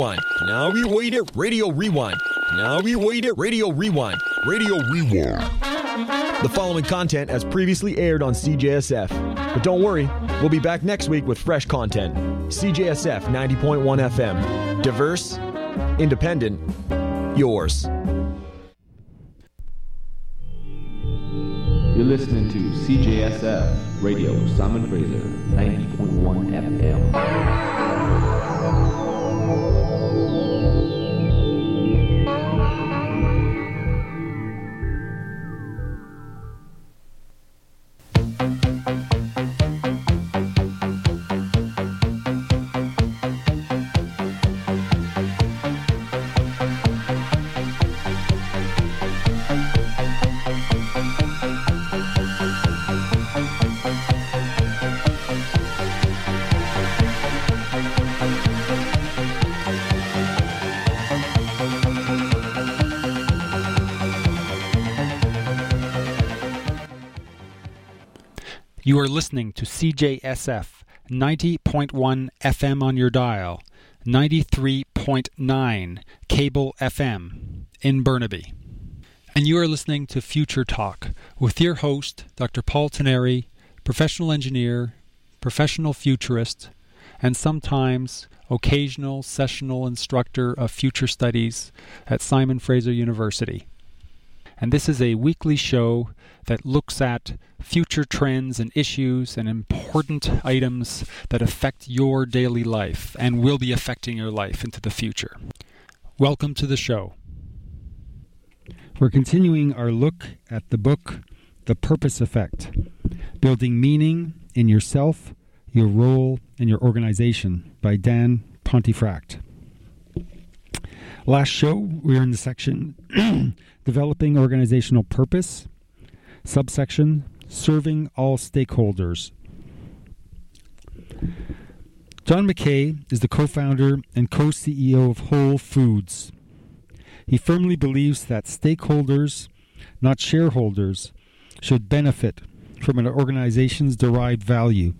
Now we wait it, Radio Rewind. Now we wait it, Radio Rewind. Radio Rewind. The following content has previously aired on CJSF. But don't worry, we'll be back next week with fresh content. CJSF 90.1 FM. Diverse, independent, yours. You're listening to CJSF Radio, Simon Fraser, 90.1 FM. You are listening to CJSF 90.1 FM on your dial, 93.9 cable FM in Burnaby. And you are listening to Future Talk with your host, Dr. Paul Teneri, professional engineer, professional futurist, and sometimes occasional sessional instructor of future studies at Simon Fraser University. And this is a weekly show that looks at future trends and issues and important items that affect your daily life and will be affecting your life into the future. Welcome to the show. We're continuing our look at the book, The Purpose Effect, Building Meaning in Yourself, Your Role, and Your Organization by Dan Pontefract. Last show, we were in the section Developing Organizational Purpose, subsection Serving All Stakeholders. John Mackay is the co-founder and co-CEO of Whole Foods. He firmly believes that stakeholders, not shareholders, should benefit from an organization's derived value.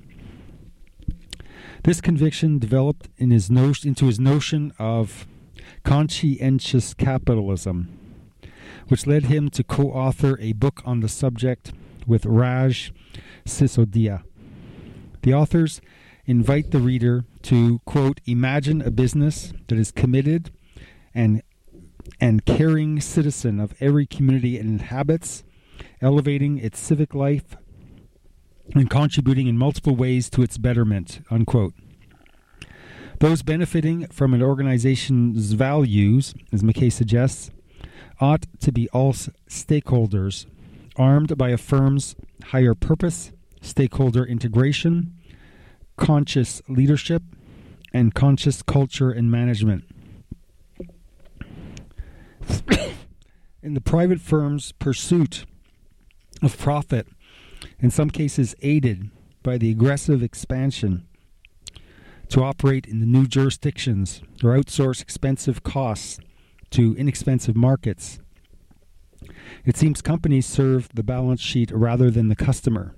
This conviction developed into his notion of conscientious capitalism, which led him to co-author a book on the subject with Raj Sisodia. The authors invite the reader to, quote, imagine a business that is committed and caring citizen of every community it inhabits, elevating its civic life and contributing in multiple ways to its betterment, unquote. Those benefiting from an organization's values, as Mackay suggests, ought to be all stakeholders, armed by a firm's higher purpose, stakeholder integration, conscious leadership, and conscious culture and management. In the private firm's pursuit of profit, in some cases aided by the aggressive expansion to operate in the new jurisdictions or outsource expensive costs to inexpensive markets, it seems companies serve the balance sheet rather than the customer.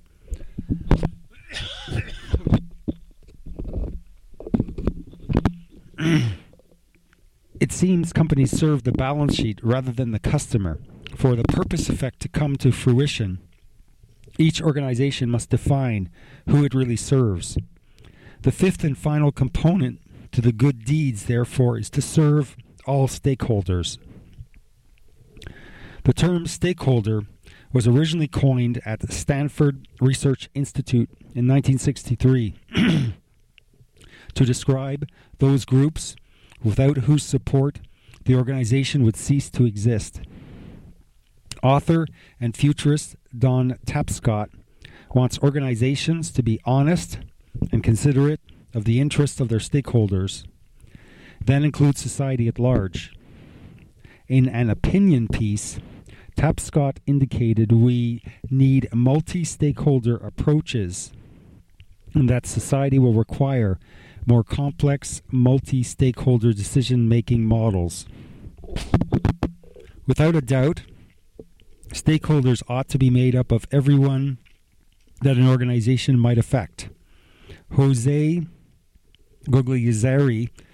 It seems companies serve the balance sheet rather than the customer. For the purpose effect to come to fruition, each organization must define who it really serves. The fifth and final component to the good deeds, therefore, is to serve all stakeholders. The term stakeholder was originally coined at the Stanford Research Institute in 1963 to describe those groups without whose support the organization would cease to exist. Author and futurist Don Tapscott wants organizations to be honest and considerate of the interests of their stakeholders. That includes society at large. In an opinion piece, Tapscott indicated we need multi-stakeholder approaches and that society will require more complex multi-stakeholder decision-making models. Without a doubt, stakeholders ought to be made up of everyone that an organization might affect. Jose Guglielzari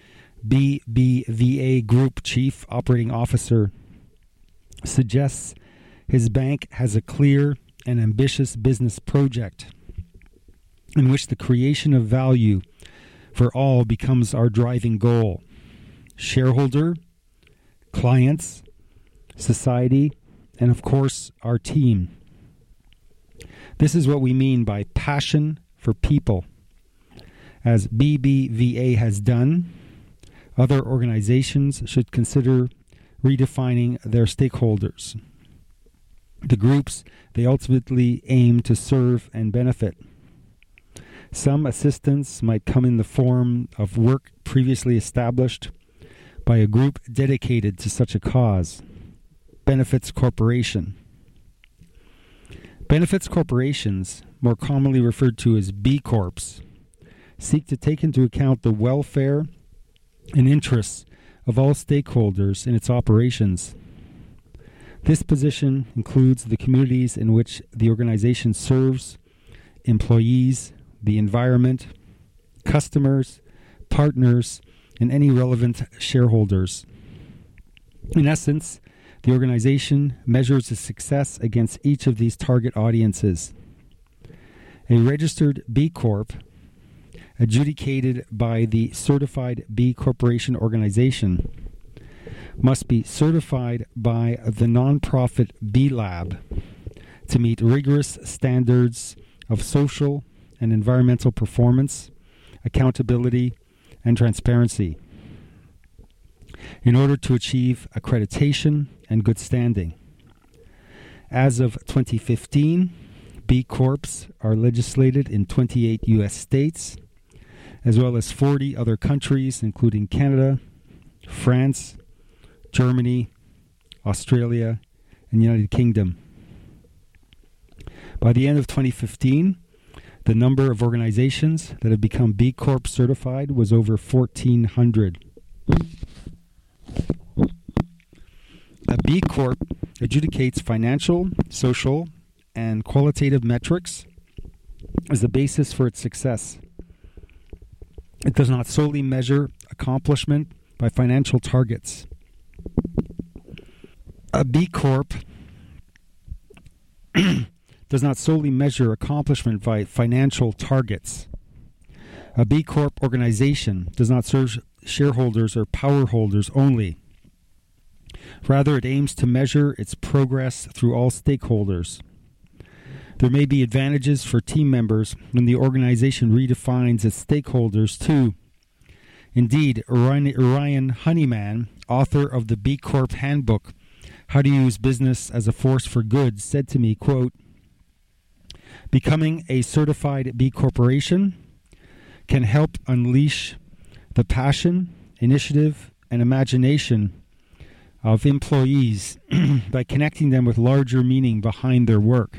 BBVA Group Chief Operating Officer, suggests his bank has a clear and ambitious business project in which the creation of value for all becomes our driving goal. Shareholder, clients, society, and of course, our team. This is what we mean by passion for people. As BBVA has done, other organizations should consider redefining their stakeholders, the groups they ultimately aim to serve and benefit. Some assistance might come in the form of work previously established by a group dedicated to such a cause. Benefits Corporation. Benefits corporations, more commonly referred to as B Corps, seek to take into account the welfare and interests of all stakeholders in its operations. This position includes the communities in which the organization serves, employees, the environment, customers, partners, and any relevant shareholders. In essence, the organization measures its success against each of these target audiences. A registered B Corp, adjudicated by the Certified B Corporation Organization, must be certified by the nonprofit B Lab to meet rigorous standards of social and environmental performance, accountability, and transparency in order to achieve accreditation and good standing. As of 2015, B Corps are legislated in 28 U.S. states, as well as 40 other countries, including Canada, France, Germany, Australia, and the United Kingdom. By the end of 2015, the number of organizations that have become B Corp certified was over 1,400. A B Corp adjudicates financial, social, and qualitative metrics as the basis for its success. It does not solely measure accomplishment by financial targets. A B Corp does not solely measure accomplishment by financial targets. A B Corp organization does not serve shareholders or power holders only. Rather, it aims to measure its progress through all stakeholders. There may be advantages for team members when the organization redefines its stakeholders too. Indeed, Ryan Honeyman, author of the B Corp Handbook, How to Use Business as a Force for Good, said to me, quote, "Becoming a certified B Corporation can help unleash the passion, initiative, and imagination of employees by connecting them with larger meaning behind their work."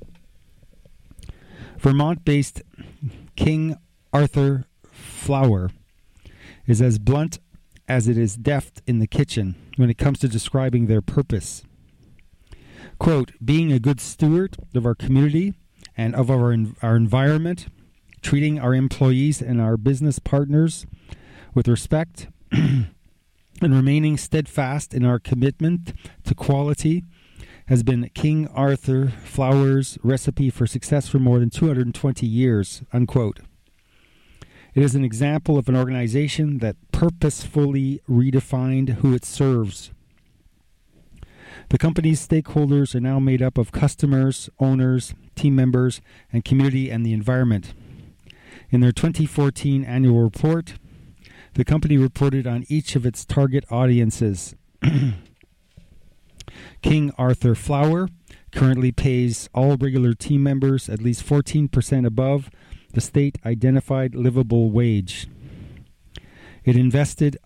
Vermont-based King Arthur Flour is as blunt as it is deft in the kitchen when it comes to describing their purpose. Quote, "Being a good steward of our community and of our environment, treating our employees and our business partners with respect, and remaining steadfast in our commitment to quality has been King Arthur Flour's recipe for success for more than 220 years," unquote. It is an example of an organization that purposefully redefined who it serves. The company's stakeholders are now made up of customers, owners, team members, and community and the environment. In their 2014 annual report, the company reported on each of its target audiences. King Arthur Flour currently pays all regular team members at least 14% above the state-identified livable wage. It invested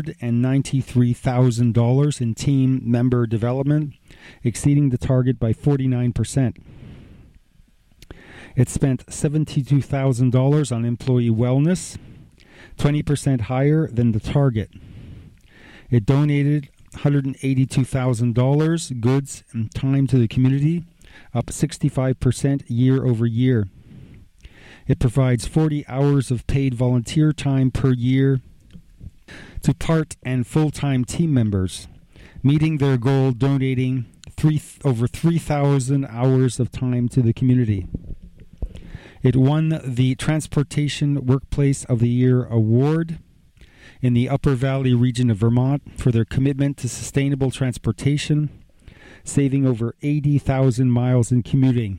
$193,000 in team member development, exceeding the target by 49%. It spent $72,000 on employee wellness, 20% higher than the target. It donated $182,000 goods and time to the community, up 65% year over year. It provides 40 hours of paid volunteer time per year to part and full-time team members, meeting their goal donating over 3,000 hours of time to the community. It won the Transportation Workplace of the Year award in the Upper Valley region of Vermont for their commitment to sustainable transportation, saving over 80,000 miles in commuting.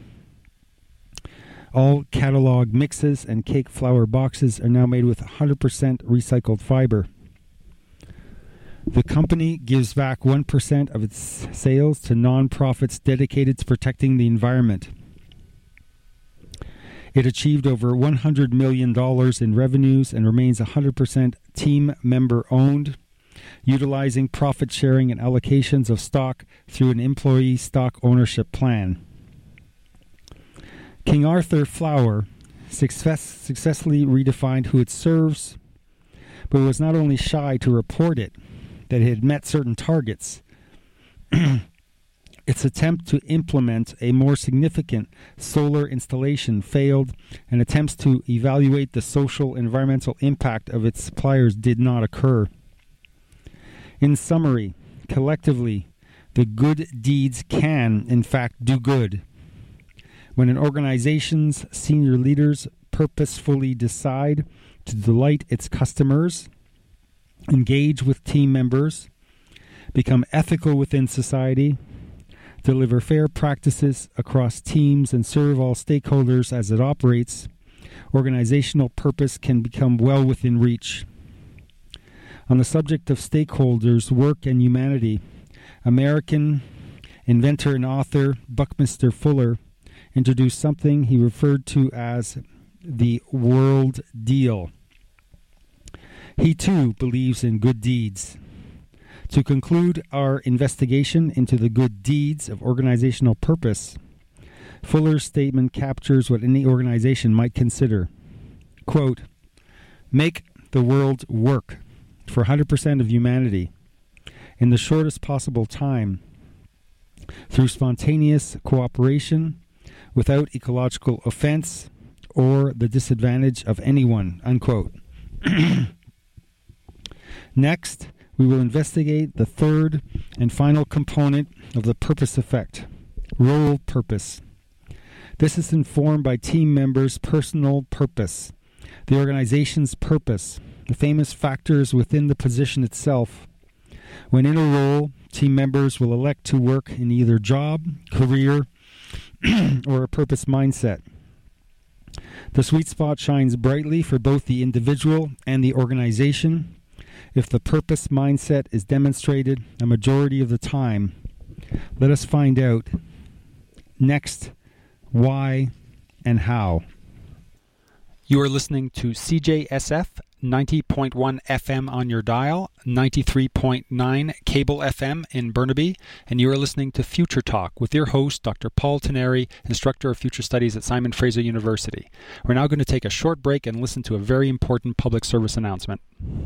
All catalog mixes and cake flour boxes are now made with 100% recycled fiber. The company gives back 1% of its sales to nonprofits dedicated to protecting the environment. It achieved over $100 million in revenues and remains 100% team member owned, utilizing profit sharing and allocations of stock through an employee stock ownership plan. King Arthur Flour successfully redefined who it serves, but was not only shy to report it, that it had met certain targets. Its attempt to implement a more significant solar installation failed, and attempts to evaluate the social environmental impact of its suppliers did not occur. In summary, collectively, the good deeds can, in fact, do good. When an organization's senior leaders purposefully decide to delight its customers, engage with team members, become ethical within society, deliver fair practices across teams, and serve all stakeholders as it operates, organizational purpose can become well within reach. On the subject of stakeholders, work, and humanity, American inventor and author Buckminster Fuller introduced something he referred to as the world deal. He too believes in good deeds. To conclude our investigation into the good deeds of organizational purpose, Fuller's statement captures what any organization might consider. Quote, make the world work for 100% of humanity in the shortest possible time through spontaneous cooperation without ecological offense or the disadvantage of anyone, unquote. Next, we will investigate the third and final component of the purpose effect, role purpose. This is informed by team members' personal purpose, the organization's purpose, the famous factors within the position itself. When in a role, team members will elect to work in either job, career, or a purpose mindset. The sweet spot shines brightly for both the individual and the organization if the purpose mindset is demonstrated a majority of the time. Let us find out next why and how. You are listening to CJSF 90.1 FM on your dial, 93.9 cable FM in Burnaby, and you are listening to Future Talk with your host, Dr. Paul Teneri, Instructor of Future Studies at Simon Fraser University. We're now going to take a short break and listen to a very important public service announcement.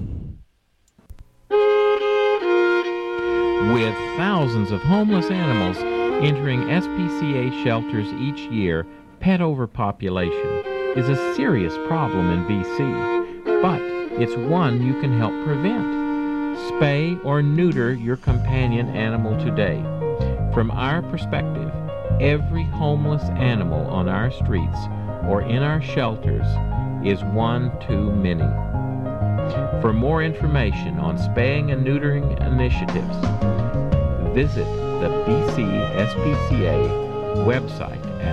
With thousands of homeless animals entering SPCA shelters each year, pet overpopulation is a serious problem in BC, but it's one you can help prevent. Spay or neuter your companion animal today. From our perspective, every homeless animal on our streets or in our shelters is one too many. For more information on spaying and neutering initiatives, visit the BC SPCA website at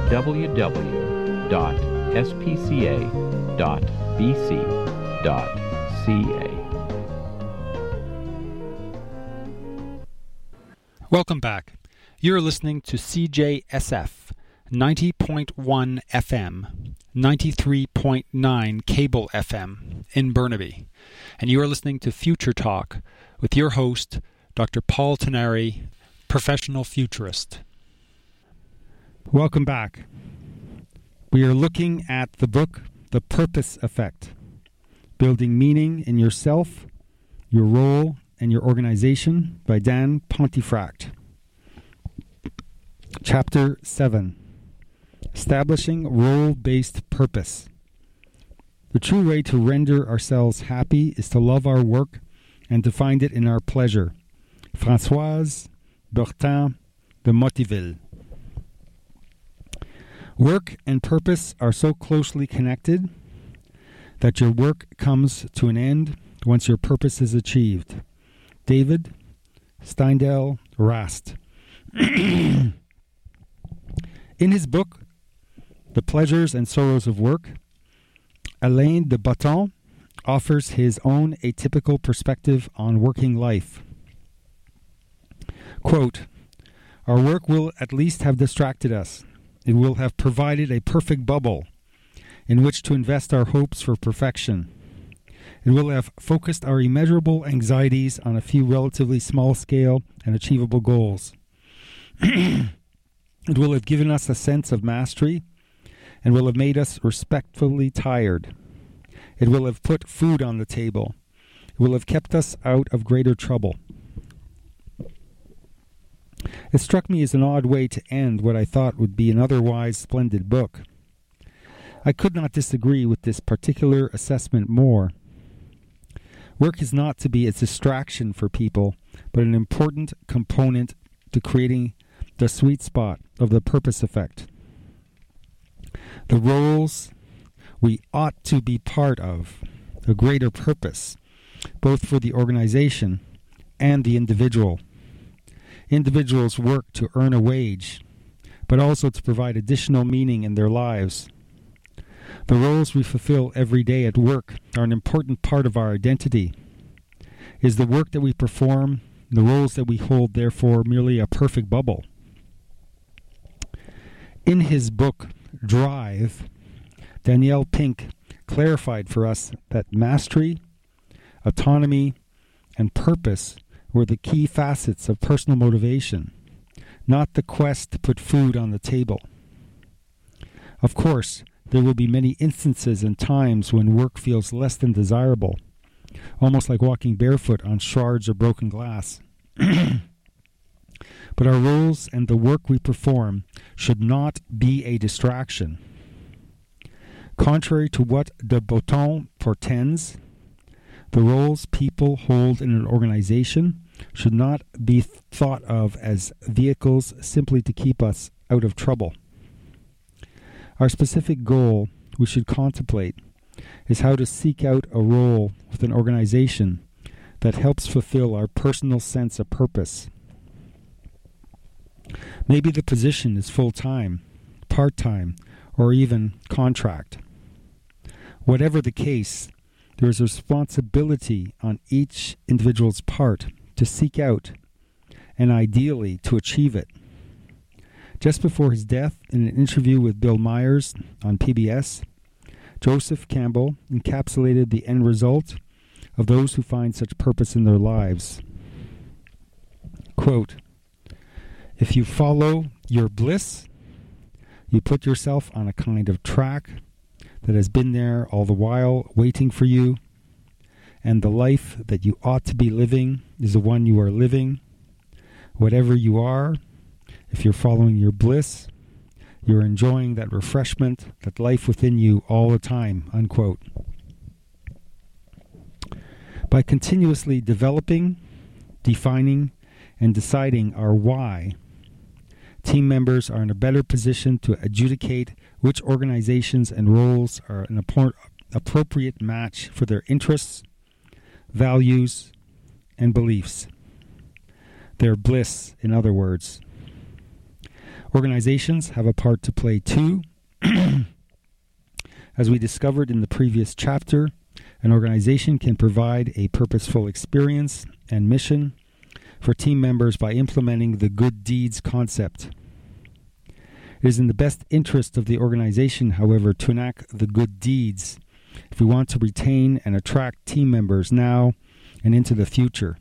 www.spca.bc.ca. Welcome back. You're listening to CJSF 90.1 FM, 93.9 cable FM in Burnaby, and you are listening to Future Talk with your host, Dr. Paul Teneri, professional futurist. Welcome back. We are looking at the book, The Purpose Effect, Building Meaning in Yourself, Your Role, and Your Organization by Dan Pontefract. Chapter 7, Establishing Role-Based Purpose. The true way to render ourselves happy is to love our work and to find it in our pleasure. Françoise Bertin de Motteville. Work and purpose are so closely connected that your work comes to an end once your purpose is achieved. David Steindl Rast. In his book, The Pleasures and Sorrows of Work, Alain de Botton offers his own atypical perspective on working life. Quote, "Our work will at least have distracted us. It will have provided a perfect bubble in which to invest our hopes for perfection. It will have focused our immeasurable anxieties on a few relatively small-scale and achievable goals. It will have given us a sense of mastery and will have made us respectfully tired. It will have put food on the table. It will have kept us out of greater trouble." It struck me as an odd way to end what I thought would be an otherwise splendid book. I could not disagree with this particular assessment more. Work is not to be a distraction for people, but an important component to creating the sweet spot of the purpose effect. The roles we ought to be part of, a greater purpose, both for the organization and the individual. Individuals work to earn a wage, but also to provide additional meaning in their lives. The roles we fulfill every day at work are an important part of our identity. Is the work that we perform, the roles that we hold, therefore, merely a perfect bubble? In his book, Drive, Danielle Pink clarified for us that mastery, autonomy, and purpose were the key facets of personal motivation, not the quest to put food on the table. Of course, there will be many instances and times when work feels less than desirable, almost like walking barefoot on shards of broken glass. But our roles and the work we perform should not be a distraction. Contrary to what de Botton portends, the roles people hold in an organization should not be thought of as vehicles simply to keep us out of trouble. Our specific goal we should contemplate is how to seek out a role with an organization that helps fulfill our personal sense of purpose. Maybe the position is full-time, part-time, or even contract. Whatever the case, there is a responsibility on each individual's part to seek out and ideally to achieve it. Just before his death, in an interview with Bill Myers on PBS, Joseph Campbell encapsulated the end result of those who find such purpose in their lives. Quote, "If you follow your bliss, you put yourself on a kind of track that has been there all the while waiting for you, and the life that you ought to be living is the one you are living. Whatever you are, if you're following your bliss, you're enjoying that refreshment, that life within you all the time," unquote. By continuously developing, defining, and deciding our why, team members are in a better position to adjudicate which organizations and roles are an appropriate match for their interests, values, and beliefs. Their bliss, in other words. Organizations have a part to play too. As we discovered in the previous chapter, an organization can provide a purposeful experience and mission for team members by implementing the good deeds concept. It is in the best interest of the organization, however, to enact the good deeds if we want to retain and attract team members now and into the future.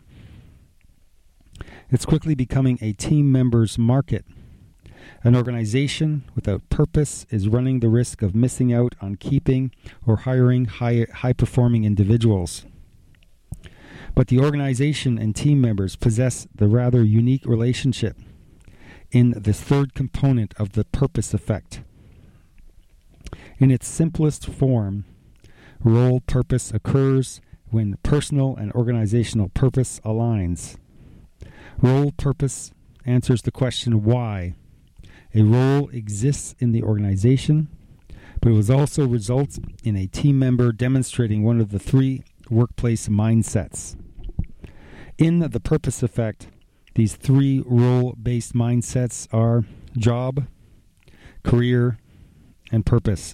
It's quickly becoming a team members market. An organization without purpose is running the risk of missing out on keeping or hiring high-performing individuals. But the organization and team members possess the rather unique relationship in the third component of the purpose effect. In its simplest form, Role purpose occurs when personal and organizational purpose aligns. Role purpose answers the question why. A role exists in the organization, but it also results in a team member demonstrating one of the three workplace mindsets. In the purpose effect, these three role-based mindsets are job, career, and purpose.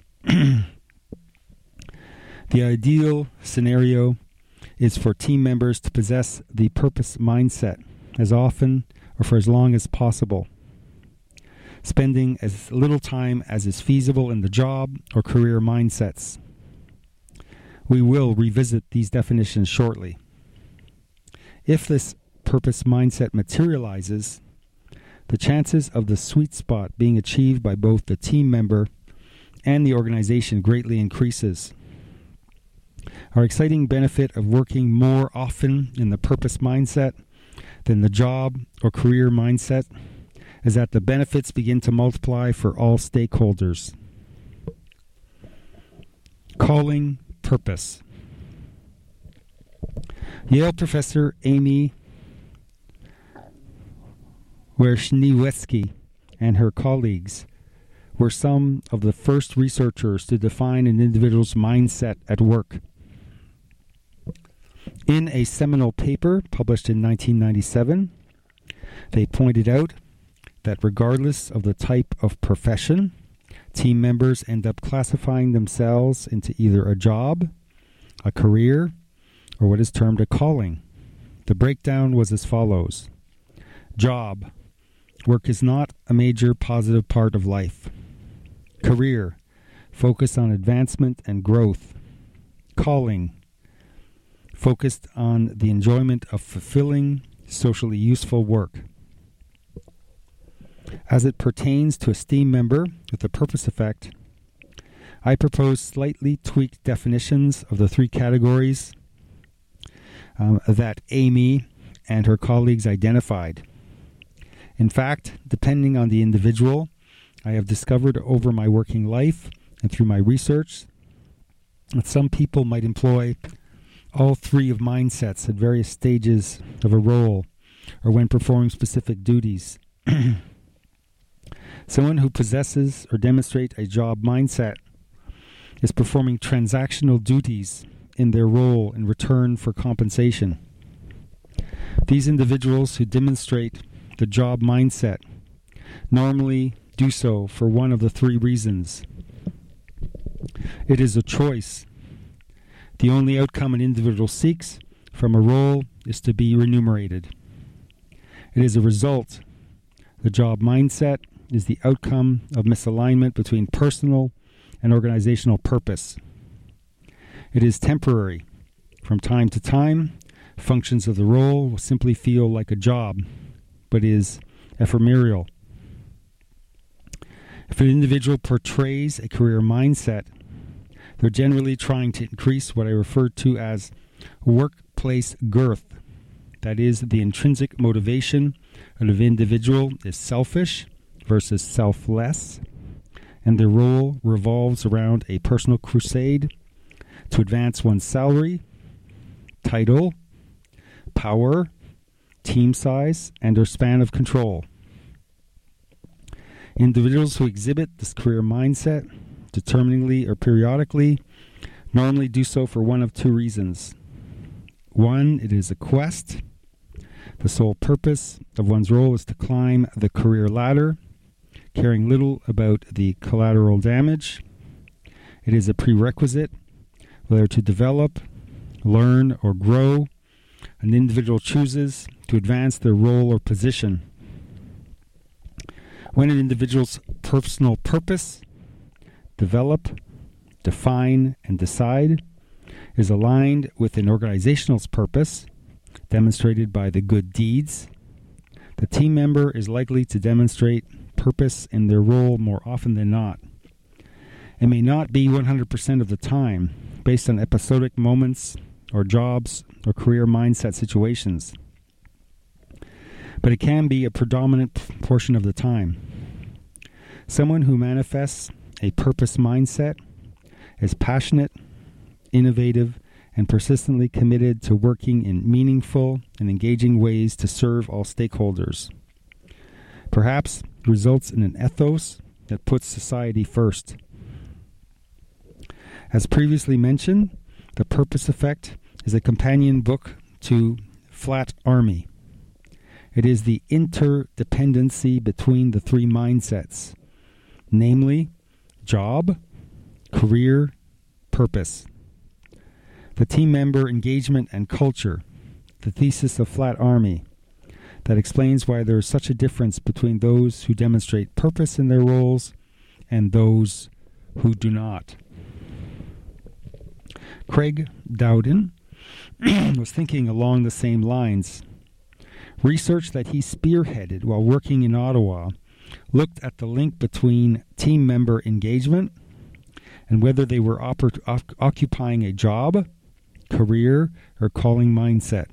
The ideal scenario is for team members to possess the purpose mindset as often or for as long as possible, spending as little time as is feasible in the job or career mindsets. We will revisit these definitions shortly. If this purpose mindset materializes, the chances of the sweet spot being achieved by both the team member and the organization greatly increases. Our exciting benefit of working more often in the purpose mindset than the job or career mindset is that the benefits begin to multiply for all stakeholders. Calling purpose. Yale professor Amy Wierzchniewski and her colleagues were some of the first researchers to define an individual's mindset at work. In a seminal paper published in 1997, they pointed out that regardless of the type of profession, team members end up classifying themselves into either a job, a career, or what is termed a calling. The breakdown was as follows. Job. Work is not a major positive part of life. Career. Focus on advancement and growth. Calling. Focused on the enjoyment of fulfilling, socially useful work. As it pertains to a team member with a purpose effect, I propose slightly tweaked definitions of the three categories that Amy and her colleagues identified. In fact, depending on the individual, I have discovered over my working life and through my research that some people might employ all three of mindsets at various stages of a role or when performing specific duties. Someone who possesses or demonstrates a job mindset is performing transactional duties in their role in return for compensation. These individuals who demonstrate the job mindset normally do so for one of the three reasons. It is a choice. The only outcome an individual seeks from a role is to be remunerated. It is a result. The job mindset is the outcome of misalignment between personal and organizational purpose. It is temporary. From time to time, functions of the role will simply feel like a job, but is ephemeral. If an individual portrays a career mindset, they're generally trying to increase what I refer to as workplace girth. That is, the intrinsic motivation of an individual is selfish versus selfless, and their role revolves around a personal crusade to advance one's salary, title, power, team size, and their span of control. Individuals who exhibit this career mindset, determiningly or periodically, normally do so for one of two reasons. One, it is a quest. The sole purpose of one's role is to climb the career ladder, caring little about the collateral damage. It is a prerequisite, whether to develop, learn, or grow, an individual chooses to advance their role or position. When an individual's personal purpose, develop, define, and decide, is aligned with an organizational's purpose, demonstrated by the good deeds, the team member is likely to demonstrate purpose in their role more often than not. It may not be 100% of the time, based on episodic moments or jobs or career mindset situations, but it can be a predominant portion of the time. Someone who manifests a purpose mindset is passionate, innovative, and persistently committed to working in meaningful and engaging ways to serve all stakeholders. Perhaps results in an ethos that puts society first. As previously mentioned, The Purpose Effect is a companion book to Flat Army. It is the interdependency between the three mindsets, namely job, career, purpose. The team member engagement and culture, the thesis of Flat Army, that explains why there is such a difference between those who demonstrate purpose in their roles and those who do not. Craig Dowden was thinking along the same lines. Research that he spearheaded while working in Ottawa looked at the link between team member engagement and whether they were occupying a job, career, or calling mindset.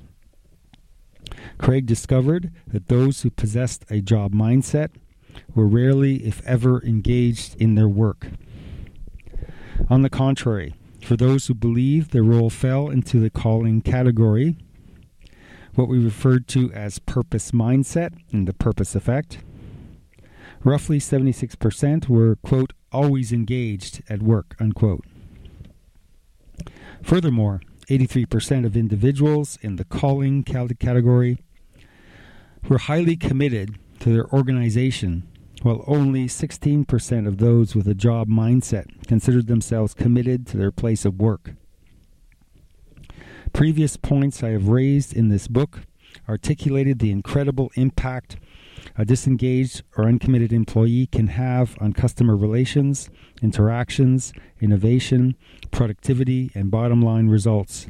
Craig discovered that those who possessed a job mindset were rarely, if ever, engaged in their work. On the contrary, for those who believed their role fell into the calling category, what we referred to as purpose mindset and the purpose effect, roughly 76% were, quote, always engaged at work, unquote. Furthermore, 83% of individuals in the calling category were highly committed to their organization, while only 16% of those with a job mindset considered themselves committed to their place of work. Previous points I have raised in this book articulated the incredible impact a disengaged or uncommitted employee can have on customer relations, interactions, innovation, productivity, and bottom line results.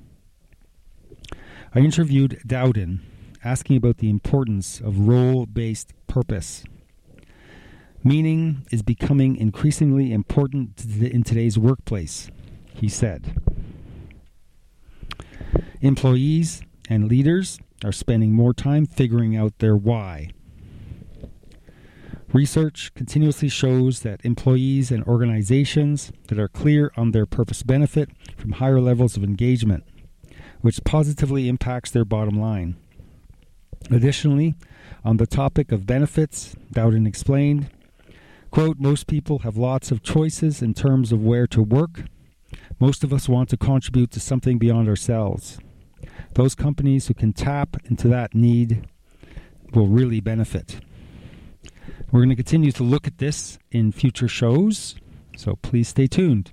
I interviewed Dowden, asking about the importance of role-based purpose. Meaning is becoming increasingly important in today's workplace, he said. Employees and leaders are spending more time figuring out their why. Research continuously shows that employees and organizations that are clear on their purpose benefit from higher levels of engagement, which positively impacts their bottom line. Additionally, on the topic of benefits, Dowden explained, quote, most people have lots of choices in terms of where to work. Most of us want to contribute to something beyond ourselves. Those companies who can tap into that need will really benefit. We're going to continue to look at this in future shows, so please stay tuned.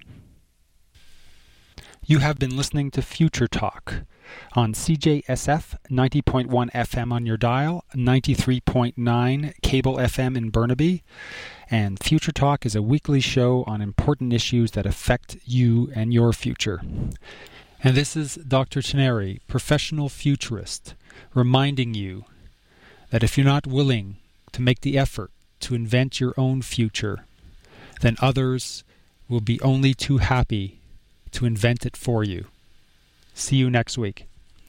You have been listening to Future Talk on CJSF 90.1 FM on your dial, 93.9 cable FM in Burnaby, and Future Talk is a weekly show on important issues that affect you and your future. And this is Dr. Teneri, professional futurist, reminding you that if you're not willing to make the effort to invent your own future, then others will be only too happy to invent it for you. See you next week.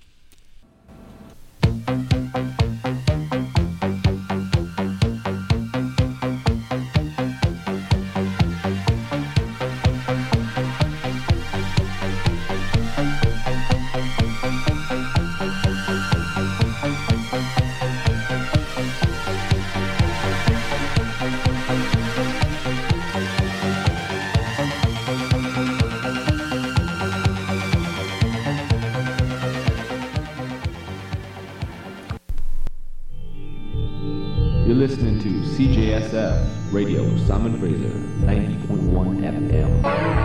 You're listening to CJSF Radio Simon Fraser, 90.1 FM.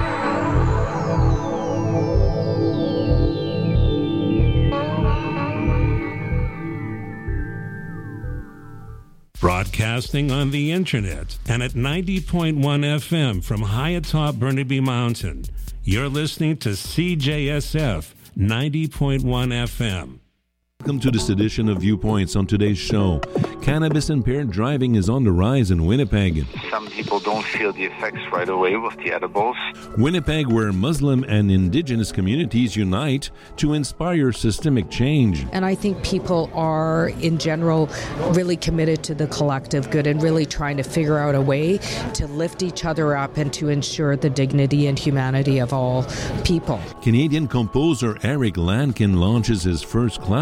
Broadcasting on the internet and at 90.1 FM from high atop Burnaby Mountain. You're listening to CJSF 90.1 FM. Welcome to this edition of Viewpoints. On today's show, cannabis-impaired driving is on the rise in Winnipeg. Some people don't feel the effects right away with the edibles. Winnipeg, where Muslim and Indigenous communities unite to inspire systemic change. And I think people are, in general, really committed to the collective good and really trying to figure out a way to lift each other up and to ensure the dignity and humanity of all people. Canadian composer Eric Lankin launches his first class